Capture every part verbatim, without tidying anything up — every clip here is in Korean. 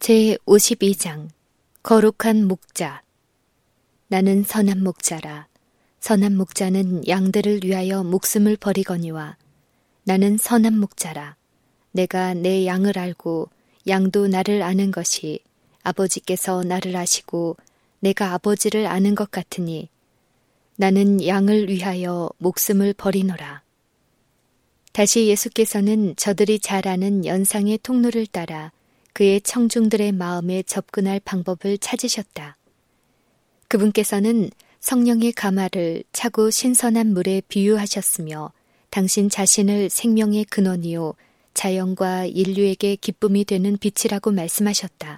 제오십이 장 거룩한 목자. 나는 선한 목자라. 선한 목자는 양들을 위하여 목숨을 버리거니와 나는 선한 목자라. 내가 내 양을 알고 양도 나를 아는 것이 아버지께서 나를 아시고 내가 아버지를 아는 것 같으니 나는 양을 위하여 목숨을 버리노라. 다시 예수께서는 저들이 잘 아는 연상의 통로를 따라 그의 청중들의 마음에 접근할 방법을 찾으셨다. 그분께서는 성령의 가마를 차고 신선한 물에 비유하셨으며 당신 자신을 생명의 근원이요 자연과 인류에게 기쁨이 되는 빛이라고 말씀하셨다.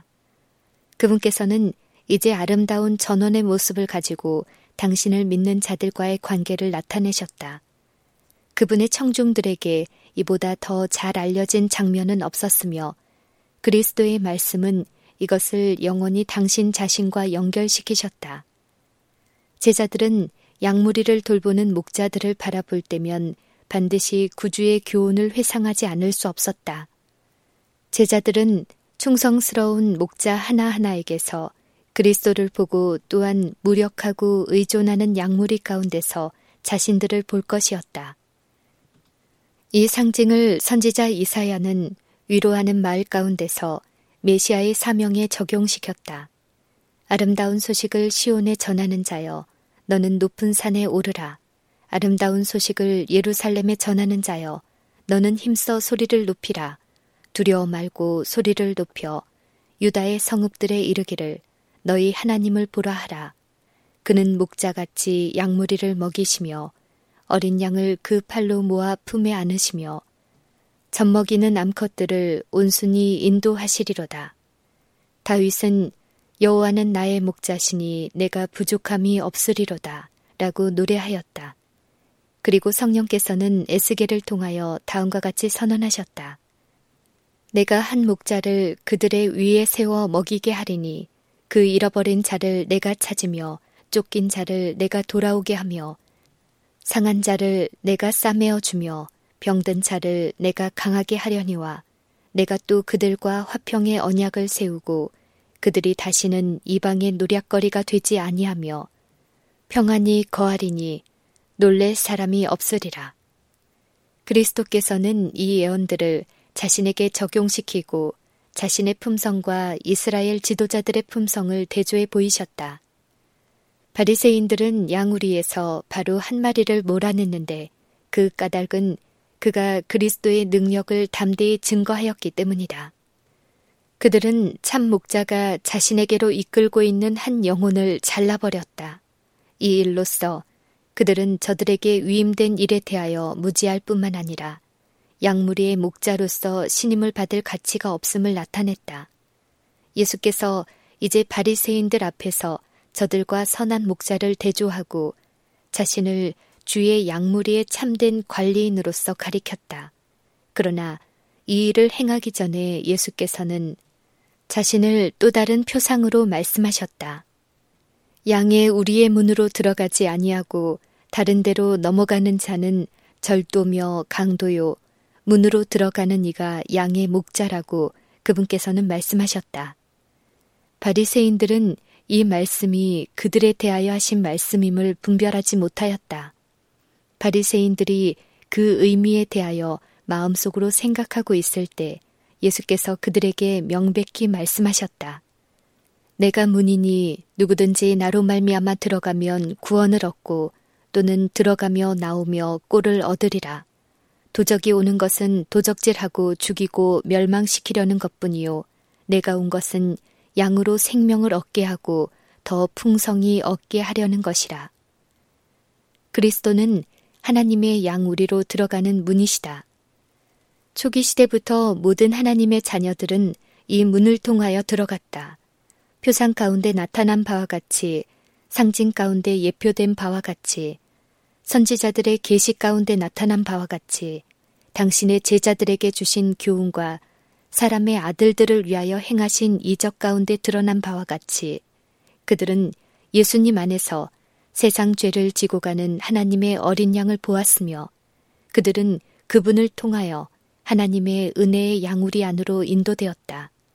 그분께서는 이제 아름다운 전원의 모습을 가지고 당신을 믿는 자들과의 관계를 나타내셨다. 그분의 청중들에게 이보다 더 잘 알려진 장면은 없었으며 그리스도의 말씀은 이것을 영원히 당신 자신과 연결시키셨다. 제자들은 양무리를 돌보는 목자들을 바라볼 때면 반드시 구주의 교훈을 회상하지 않을 수 없었다. 제자들은 충성스러운 목자 하나하나에게서 그리스도를 보고 또한 무력하고 의존하는 양무리 가운데서 자신들을 볼 것이었다. 이 상징을 선지자 이사야는 위로하는 말 가운데서 메시아의 사명에 적용시켰다. 아름다운 소식을 시온에 전하는 자여, 너는 높은 산에 오르라. 아름다운 소식을 예루살렘에 전하는 자여, 너는 힘써 소리를 높이라. 두려워 말고 소리를 높여 유다의 성읍들에 이르기를 너희 하나님을 보라 하라. 그는 목자같이 양무리를 먹이시며 어린 양을 그 팔로 모아 품에 안으시며 젖먹이는 암컷들을 온순히 인도하시리로다. 다윗은 여호와는 나의 목자시니 내가 부족함이 없으리로다 라고 노래하였다. 그리고 성령께서는 에스겔을 통하여 다음과 같이 선언하셨다. 내가 한 목자를 그들의 위에 세워 먹이게 하리니 그 잃어버린 자를 내가 찾으며 쫓긴 자를 내가 돌아오게 하며 상한 자를 내가 싸매어 주며 병든 자를 내가 강하게 하려니와 내가 또 그들과 화평의 언약을 세우고 그들이 다시는 이방의 노략거리가 되지 아니하며 평안히 거하리니 놀랄 사람이 없으리라. 그리스도께서는 이 예언들을 자신에게 적용시키고 자신의 품성과 이스라엘 지도자들의 품성을 대조해 보이셨다. 바리새인들은 양우리에서 바로 한 마리를 몰아냈는데 그 까닭은 그가 그리스도의 능력을 담대히 증거하였기 때문이다. 그들은 참 목자가 자신에게로 이끌고 있는 한 영혼을 잘라버렸다. 이 일로써 그들은 저들에게 위임된 일에 대하여 무지할 뿐만 아니라 양무리의 목자로서 신임을 받을 가치가 없음을 나타냈다. 예수께서 이제 바리새인들 앞에서 저들과 선한 목자를 대조하고 자신을 주의 양무리의 참된 관리인으로서 가리켰다. 그러나 이 일을 행하기 전에 예수께서는 자신을 또 다른 표상으로 말씀하셨다. 양의 우리의 문으로 들어가지 아니하고 다른 데로 넘어가는 자는 절도며 강도요 문으로 들어가는 이가 양의 목자라고 그분께서는 말씀하셨다. 바리새인들은 이 말씀이 그들에 대하여 하신 말씀임을 분별하지 못하였다. 바리새인들이 그 의미에 대하여 마음속으로 생각하고 있을 때 예수께서 그들에게 명백히 말씀하셨다. 내가 문이니 누구든지 나로 말미암아 들어가면 구원을 얻고 또는 들어가며 나오며 꼴을 얻으리라. 도적이 오는 것은 도적질하고 죽이고 멸망시키려는 것뿐이요 내가 온 것은 양으로 생명을 얻게 하고 더 풍성히 얻게 하려는 것이라. 그리스도는 하나님의 양우리로 들어가는 문이시다. 초기 시대부터 모든 하나님의 자녀들은 이 문을 통하여 들어갔다. 표상 가운데 나타난 바와 같이, 상징 가운데 예표된 바와 같이, 선지자들의 계시 가운데 나타난 바와 같이 당신의 제자들에게 주신 교훈과 사람의 아들들을 위하여 행하신 이적 가운데 드러난 바와 같이 그들은 예수님 안에서 세상 죄를 지고 가는 하나님의 어린 양을 보았으며 그들은 그분을 통하여 하나님의 은혜의 양우리 안으로 인도되었다.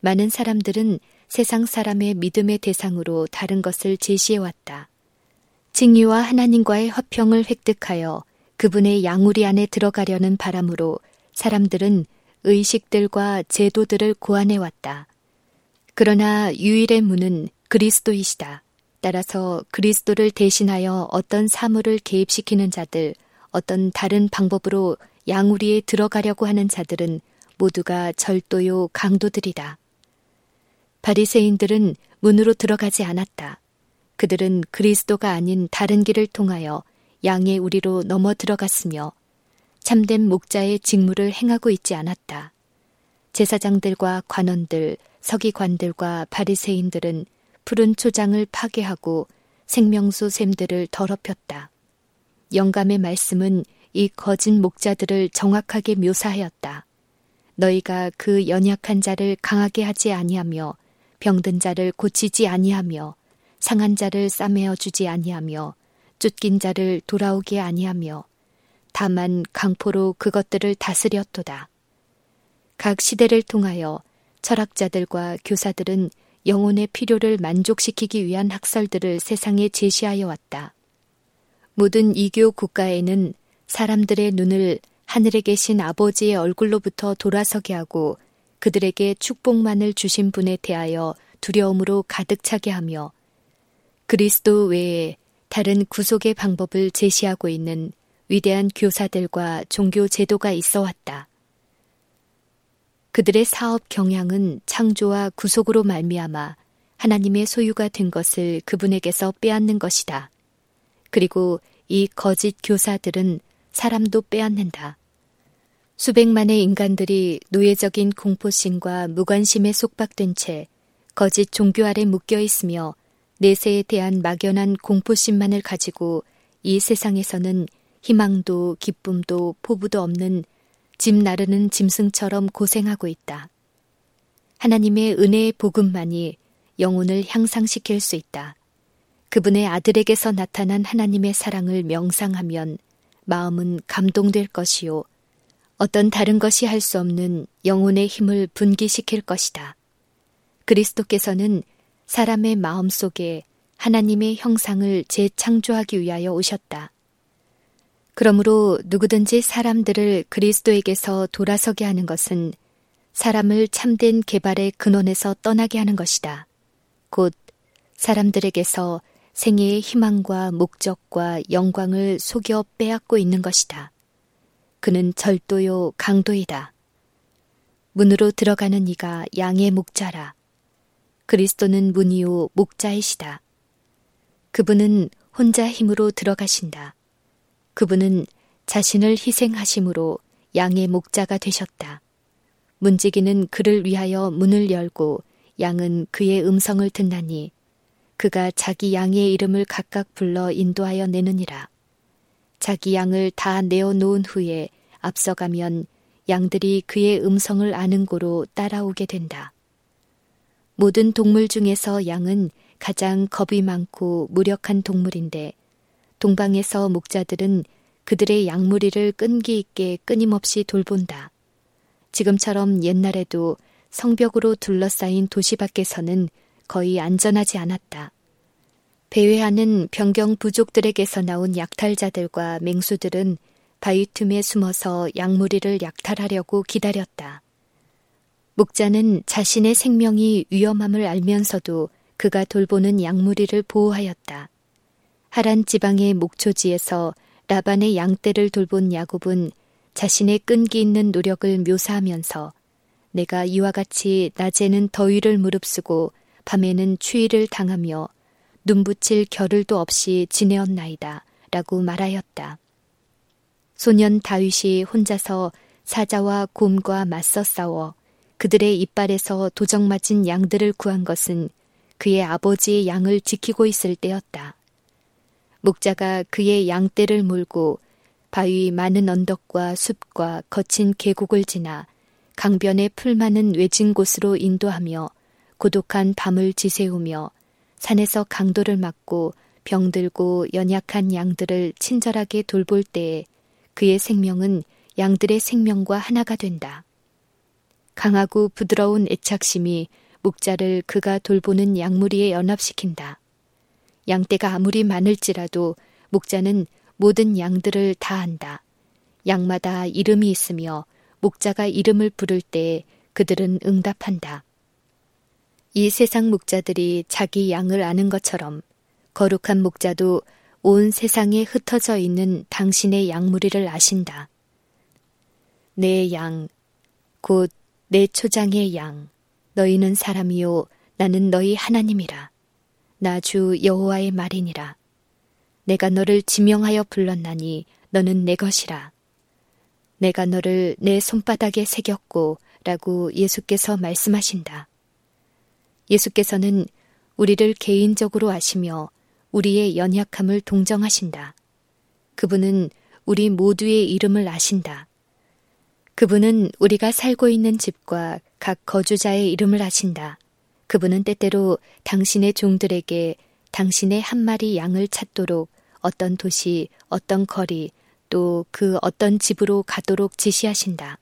많은 사람들은 세상 사람의 믿음의 대상으로 다른 것을 제시해왔다. 칭의와 하나님과의 화평을 획득하여 그분의 양우리 안에 들어가려는 바람으로 사람들은 의식들과 제도들을 고안해왔다. 그러나 유일의 문은 그리스도이시다. 따라서 그리스도를 대신하여 어떤 사물을 개입시키는 자들, 어떤 다른 방법으로 양우리에 들어가려고 하는 자들은 모두가 절도요 강도들이다. 바리새인들은 문으로 들어가지 않았다. 그들은 그리스도가 아닌 다른 길을 통하여 양의 우리로 넘어 들어갔으며 참된 목자의 직무를 행하고 있지 않았다. 제사장들과 관원들, 서기관들과 바리새인들은 푸른 초장을 파괴하고 생명수 샘들을 더럽혔다. 영감의 말씀은 이 거짓 목자들을 정확하게 묘사하였다. 너희가 그 연약한 자를 강하게 하지 아니하며 병든 자를 고치지 아니하며 상한 자를 싸매어 주지 아니하며 쫓긴 자를 돌아오게 아니하며 다만 강포로 그것들을 다스렸도다. 각 시대를 통하여 철학자들과 교사들은 영혼의 필요를 만족시키기 위한 학설들을 세상에 제시하여 왔다. 모든 이교 국가에는 사람들의 눈을 하늘에 계신 아버지의 얼굴로부터 돌아서게 하고 그들에게 축복만을 주신 분에 대하여 두려움으로 가득 차게 하며 그리스도 외에 다른 구속의 방법을 제시하고 있는 위대한 교사들과 종교 제도가 있어 왔다. 그들의 사업 경향은 창조와 구속으로 말미암아 하나님의 소유가 된 것을 그분에게서 빼앗는 것이다. 그리고 이 거짓 교사들은 사람도 빼앗는다. 수백만의 인간들이 노예적인 공포심과 무관심에 속박된 채 거짓 종교 아래 묶여 있으며 내세에 대한 막연한 공포심만을 가지고 이 세상에서는 희망도 기쁨도 포부도 없는 짐 나르는 짐승처럼 고생하고 있다. 하나님의 은혜의 복음만이 영혼을 향상시킬 수 있다. 그분의 아들에게서 나타난 하나님의 사랑을 명상하면 마음은 감동될 것이요. 어떤 다른 것이 할 수 없는 영혼의 힘을 분기시킬 것이다. 그리스도께서는 사람의 마음 속에 하나님의 형상을 재창조하기 위하여 오셨다. 그러므로 누구든지 사람들을 그리스도에게서 돌아서게 하는 것은 사람을 참된 개발의 근원에서 떠나게 하는 것이다. 곧 사람들에게서 생애의 희망과 목적과 영광을 속여 빼앗고 있는 것이다. 그는 절도요 강도이다. 문으로 들어가는 이가 양의 목자라. 그리스도는 문이요 목자이시다. 그분은 혼자 힘으로 들어가신다. 그분은 자신을 희생하심으로 양의 목자가 되셨다. 문지기는 그를 위하여 문을 열고 양은 그의 음성을 듣나니 그가 자기 양의 이름을 각각 불러 인도하여 내느니라. 자기 양을 다 내어놓은 후에 앞서가면 양들이 그의 음성을 아는 고로 따라오게 된다. 모든 동물 중에서 양은 가장 겁이 많고 무력한 동물인데 동방에서 목자들은 그들의 양무리를 끈기 있게 끊임없이 돌본다. 지금처럼 옛날에도 성벽으로 둘러싸인 도시 밖에서는 거의 안전하지 않았다. 배회하는 병경 부족들에게서 나온 약탈자들과 맹수들은 바위 틈에 숨어서 양무리를 약탈하려고 기다렸다. 목자는 자신의 생명이 위험함을 알면서도 그가 돌보는 양무리를 보호하였다. 하란 지방의 목초지에서 라반의 양떼를 돌본 야곱은 자신의 끈기 있는 노력을 묘사하면서 내가 이와 같이 낮에는 더위를 무릅쓰고 밤에는 추위를 당하며 눈붙일 겨를도 없이 지내었나이다 라고 말하였다. 소년 다윗이 혼자서 사자와 곰과 맞서 싸워 그들의 이빨에서 도적 맞은 양들을 구한 것은 그의 아버지의 양을 지키고 있을 때였다. 목자가 그의 양떼를 몰고 바위 많은 언덕과 숲과 거친 계곡을 지나 강변에 풀 많은 외진 곳으로 인도하며 고독한 밤을 지새우며 산에서 강도를 막고 병들고 연약한 양들을 친절하게 돌볼 때에 그의 생명은 양들의 생명과 하나가 된다. 강하고 부드러운 애착심이 목자를 그가 돌보는 양무리에 연합시킨다. 양떼가 아무리 많을지라도 목자는 모든 양들을 다 안다. 양마다 이름이 있으며 목자가 이름을 부를 때 그들은 응답한다. 이 세상 목자들이 자기 양을 아는 것처럼 거룩한 목자도 온 세상에 흩어져 있는 당신의 양무리를 아신다. 내 양, 곧 내 초장의 양, 너희는 사람이요 나는 너희 하나님이라. 나 주 여호와의 말이니라. 내가 너를 지명하여 불렀나니 너는 내 것이라. 내가 너를 내 손바닥에 새겼고 라고 예수께서 말씀하신다. 예수께서는 우리를 개인적으로 아시며 우리의 연약함을 동정하신다. 그분은 우리 모두의 이름을 아신다. 그분은 우리가 살고 있는 집과 각 거주자의 이름을 아신다. 그분은 때때로 당신의 종들에게 당신의 한 마리 양을 찾도록 어떤 도시, 어떤 거리, 또 그 어떤 집으로 가도록 지시하신다.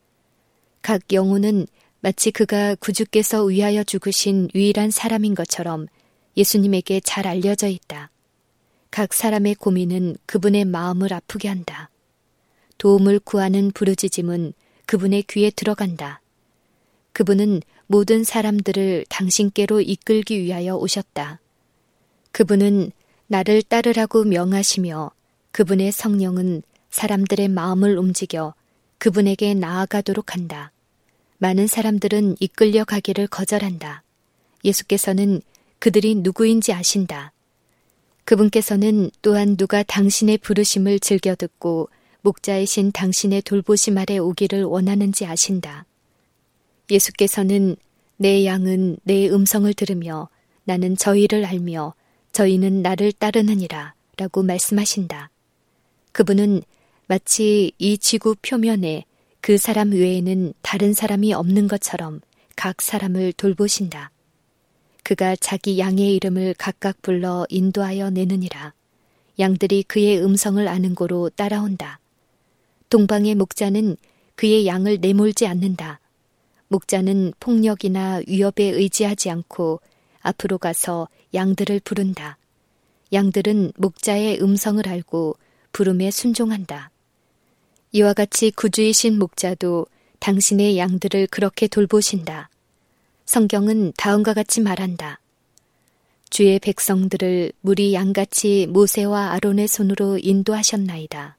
각 영혼은 마치 그가 구주께서 위하여 죽으신 유일한 사람인 것처럼 예수님에게 잘 알려져 있다. 각 사람의 고민은 그분의 마음을 아프게 한다. 도움을 구하는 부르짖음은 그분의 귀에 들어간다. 그분은 모든 사람들을 당신께로 이끌기 위하여 오셨다. 그분은 나를 따르라고 명하시며 그분의 성령은 사람들의 마음을 움직여 그분에게 나아가도록 한다. 많은 사람들은 이끌려 가기를 거절한다. 예수께서는 그들이 누구인지 아신다. 그분께서는 또한 누가 당신의 부르심을 즐겨 듣고 목자이신 당신의 돌보심 아래 오기를 원하는지 아신다. 예수께서는 내 양은 내 음성을 들으며 나는 저희를 알며 저희는 나를 따르느니라 라고 말씀하신다. 그분은 마치 이 지구 표면에 그 사람 외에는 다른 사람이 없는 것처럼 각 사람을 돌보신다. 그가 자기 양의 이름을 각각 불러 인도하여 내느니라. 양들이 그의 음성을 아는 고로 따라온다. 동방의 목자는 그의 양을 내몰지 않는다. 목자는 폭력이나 위협에 의지하지 않고 앞으로 가서 양들을 부른다. 양들은 목자의 음성을 알고 부름에 순종한다. 이와 같이 구주이신 목자도 당신의 양들을 그렇게 돌보신다. 성경은 다음과 같이 말한다. 주의 백성들을 물이 양같이 모세와 아론의 손으로 인도하셨나이다.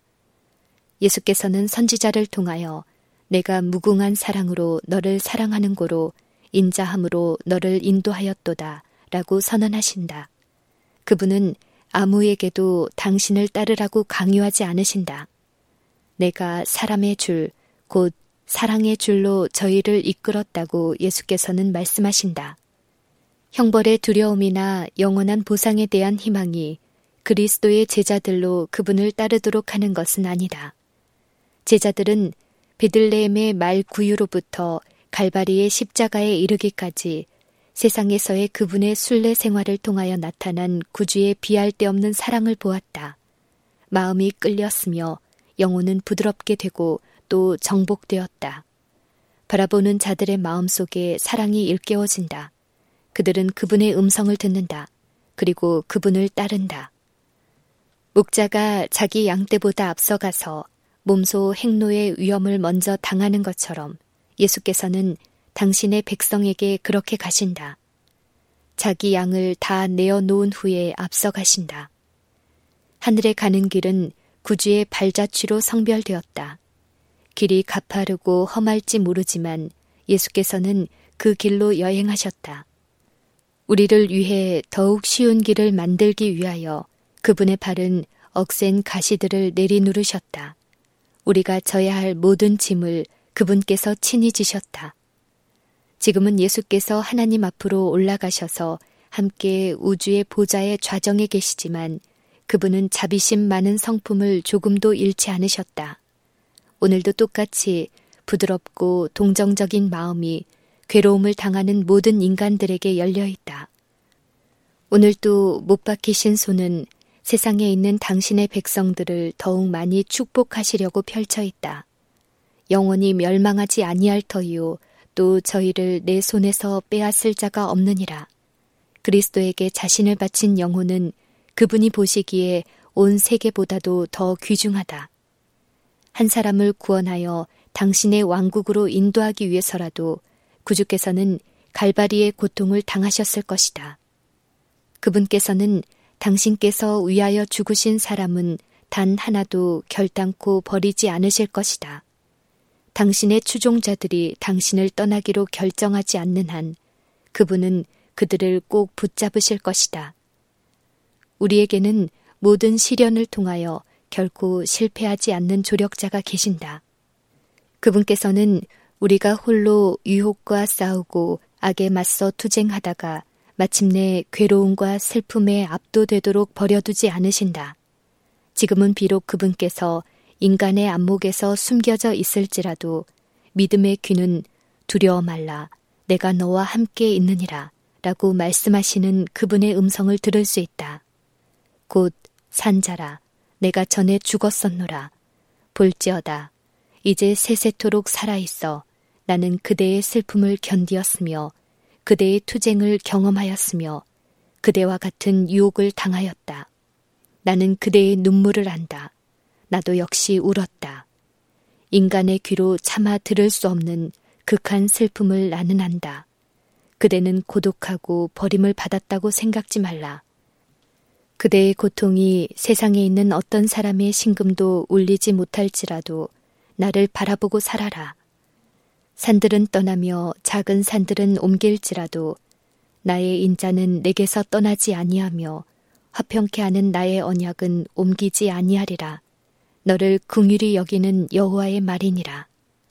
예수께서는 선지자를 통하여 내가 무궁한 사랑으로 너를 사랑하는 고로 인자함으로 너를 인도하였도다 라고 선언하신다. 그분은 아무에게도 당신을 따르라고 강요하지 않으신다. 내가 사람의 줄, 곧 사랑의 줄로 저희를 이끌었다고 예수께서는 말씀하신다. 형벌의 두려움이나 영원한 보상에 대한 희망이 그리스도의 제자들로 그분을 따르도록 하는 것은 아니다. 제자들은 베들레헴의 말 구유로부터 갈바리의 십자가에 이르기까지 세상에서의 그분의 순례 생활을 통하여 나타난 구주의 비할 데 없는 사랑을 보았다. 마음이 끌렸으며 영혼은 부드럽게 되고 또 정복되었다. 바라보는 자들의 마음속에 사랑이 일깨워진다. 그들은 그분의 음성을 듣는다. 그리고 그분을 따른다. 목자가 자기 양떼보다 앞서가서 몸소 행로의 위험을 먼저 당하는 것처럼 예수께서는 당신의 백성에게 그렇게 가신다. 자기 양을 다 내어놓은 후에 앞서가신다. 하늘에 가는 길은 구주의 발자취로 성별되었다. 길이 가파르고 험할지 모르지만 예수께서는 그 길로 여행하셨다. 우리를 위해 더욱 쉬운 길을 만들기 위하여 그분의 발은 억센 가시들을 내리누르셨다. 우리가 져야 할 모든 짐을 그분께서 친히 지셨다. 지금은 예수께서 하나님 앞으로 올라가셔서 함께 우주의 보좌의 좌정에 계시지만 그분은 자비심 많은 성품을 조금도 잃지 않으셨다. 오늘도 똑같이 부드럽고 동정적인 마음이 괴로움을 당하는 모든 인간들에게 열려 있다. 오늘도 못 박히신 손은 세상에 있는 당신의 백성들을 더욱 많이 축복하시려고 펼쳐 있다. 영원히 멸망하지 아니할 터이요 또 저희를 내 손에서 빼앗을 자가 없느니라. 그리스도에게 자신을 바친 영혼은 그분이 보시기에 온 세계보다도 더 귀중하다. 한 사람을 구원하여 당신의 왕국으로 인도하기 위해서라도 구주께서는 갈바리의 고통을 당하셨을 것이다. 그분께서는 당신께서 위하여 죽으신 사람은 단 하나도 결단코 버리지 않으실 것이다. 당신의 추종자들이 당신을 떠나기로 결정하지 않는 한 그분은 그들을 꼭 붙잡으실 것이다. 우리에게는 모든 시련을 통하여 결코 실패하지 않는 조력자가 계신다. 그분께서는 우리가 홀로 유혹과 싸우고 악에 맞서 투쟁하다가 마침내 괴로움과 슬픔에 압도되도록 버려두지 않으신다. 지금은 비록 그분께서 인간의 안목에서 숨겨져 있을지라도 믿음의 귀는 두려워 말라, 내가 너와 함께 있느니라 라고 말씀하시는 그분의 음성을 들을 수 있다. 곧 산자라, 내가 전에 죽었었노라. 볼지어다, 이제 세세토록 살아있어. 나는 그대의 슬픔을 견디었으며 그대의 투쟁을 경험하였으며 그대와 같은 유혹을 당하였다. 나는 그대의 눈물을 안다. 나도 역시 울었다. 인간의 귀로 차마 들을 수 없는 극한 슬픔을 나는 안다. 그대는 고독하고 버림을 받았다고 생각지 말라. 그대의 고통이 세상에 있는 어떤 사람의 심금도 울리지 못할지라도 나를 바라보고 살아라. 산들은 떠나며 작은 산들은 옮길지라도 나의 인자는 내게서 떠나지 아니하며 화평케 하는 나의 언약은 옮기지 아니하리라. 너를 긍휼히 여기는 여호와의 말이니라.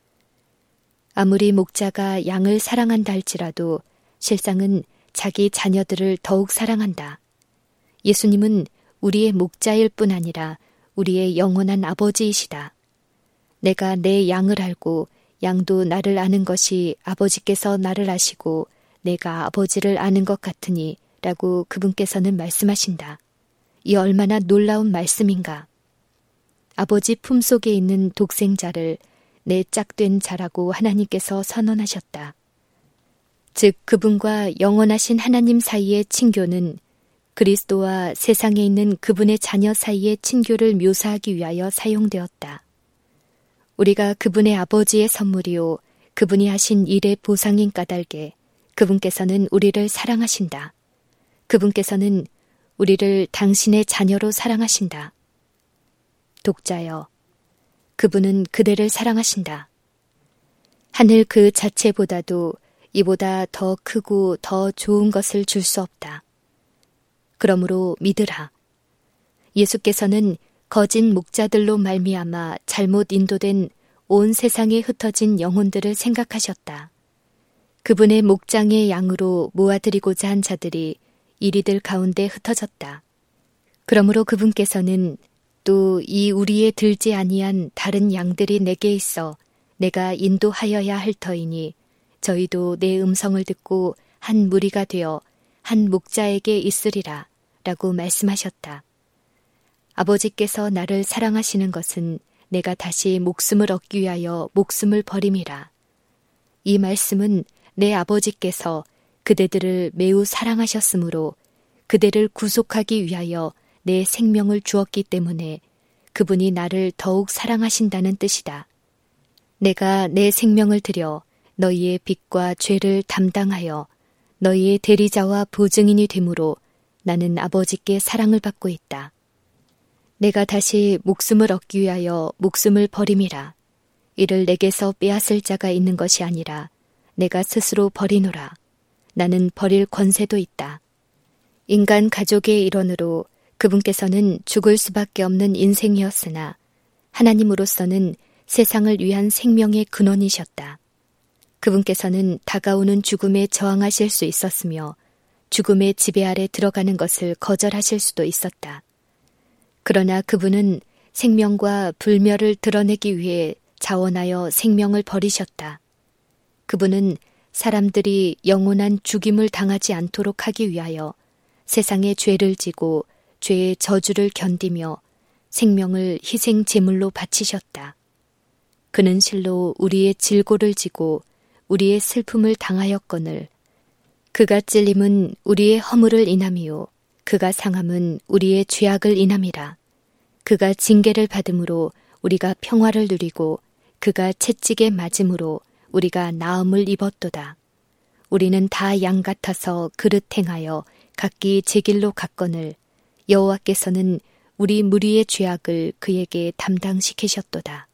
아무리 목자가 양을 사랑한다 할지라도 실상은 자기 자녀들을 더욱 사랑한다. 예수님은 우리의 목자일 뿐 아니라 우리의 영원한 아버지이시다. 내가 내 양을 알고 양도 나를 아는 것이 아버지께서 나를 아시고 내가 아버지를 아는 것 같으니 라고 그분께서는 말씀하신다. 이 얼마나 놀라운 말씀인가. 아버지 품속에 있는 독생자를 내 짝된 자라고 하나님께서 선언하셨다. 즉 그분과 영원하신 하나님 사이의 친교는 그리스도와 세상에 있는 그분의 자녀 사이의 친교를 묘사하기 위하여 사용되었다. 우리가 그분의 아버지의 선물이요 그분이 하신 일의 보상인 까닭에 그분께서는 우리를 사랑하신다. 그분께서는 우리를 당신의 자녀로 사랑하신다. 독자여, 그분은 그대를 사랑하신다. 하늘 그 자체보다도 이보다 더 크고 더 좋은 것을 줄 수 없다. 그러므로 믿으라. 예수께서는 거짓 목자들로 말미암아 잘못 인도된 온 세상에 흩어진 영혼들을 생각하셨다. 그분의 목장의 양으로 모아드리고자 한 자들이 이리들 가운데 흩어졌다. 그러므로 그분께서는 또 이 우리에 들지 아니한 다른 양들이 내게 있어 내가 인도하여야 할 터이니 저희도 내 음성을 듣고 한 무리가 되어 한 목자에게 있으리라 라고 말씀하셨다. 아버지께서 나를 사랑하시는 것은 내가 다시 목숨을 얻기 위하여 목숨을 버림이라. 이 말씀은 내 아버지께서 그대들을 매우 사랑하셨으므로 그대를 구속하기 위하여 내 생명을 주었기 때문에 그분이 나를 더욱 사랑하신다는 뜻이다. 내가 내 생명을 들여 너희의 빚과 죄를 담당하여 너희의 대리자와 보증인이 되므로 나는 아버지께 사랑을 받고 있다. 내가 다시 목숨을 얻기 위하여 목숨을 버림이라. 이를 내게서 빼앗을 자가 있는 것이 아니라 내가 스스로 버리노라. 나는 버릴 권세도 있다. 인간 가족의 일원으로 그분께서는 죽을 수밖에 없는 인생이었으나 하나님으로서는 세상을 위한 생명의 근원이셨다. 그분께서는 다가오는 죽음에 저항하실 수 있었으며 죽음의 지배 아래 들어가는 것을 거절하실 수도 있었다. 그러나 그분은 생명과 불멸을 드러내기 위해 자원하여 생명을 버리셨다. 그분은 사람들이 영원한 죽임을 당하지 않도록 하기 위하여 세상의 죄를 지고 죄의 저주를 견디며 생명을 희생 제물로 바치셨다. 그는 실로 우리의 질고를 지고 우리의 슬픔을 당하였거늘 그가 찔림은 우리의 허물을 인함이요 그가 상함은 우리의 죄악을 인함이라. 그가 징계를 받음으로 우리가 평화를 누리고 그가 채찍에 맞음으로 우리가 나음을 입었도다. 우리는 다 양 같아서 그릇 행하여 각기 제 길로 갔거늘 여호와께서는 우리 무리의 죄악을 그에게 담당시키셨도다.